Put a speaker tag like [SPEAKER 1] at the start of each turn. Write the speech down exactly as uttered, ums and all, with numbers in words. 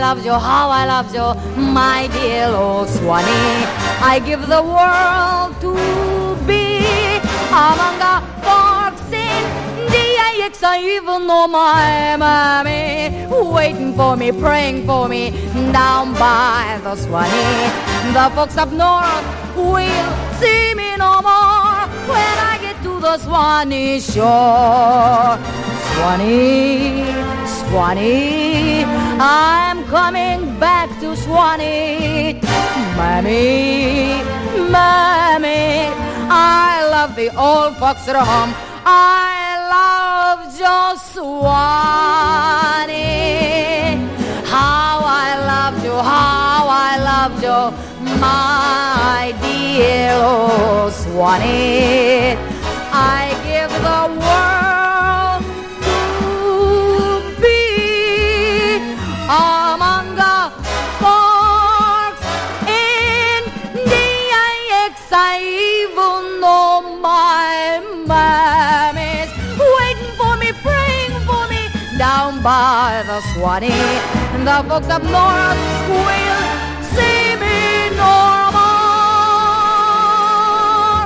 [SPEAKER 1] loved you, how I loved you, my dear old Swanee. I give the world to be among the folks in the A X. I even know my mommy waiting for me, praying for me down by the Swanee. The folks up north will see me no more when I get to the Swanee shore. Swanee, Swanee, I'm coming back to Swanee. Mammy, Mammy, I love the old folks at home. I love just Swanee. How I loved you, how I loved you, my dear old Swanee. I give the world to be among the folks in the A X. I even know my mammy's waiting for me, praying for me down by the Swanee. The folks up north will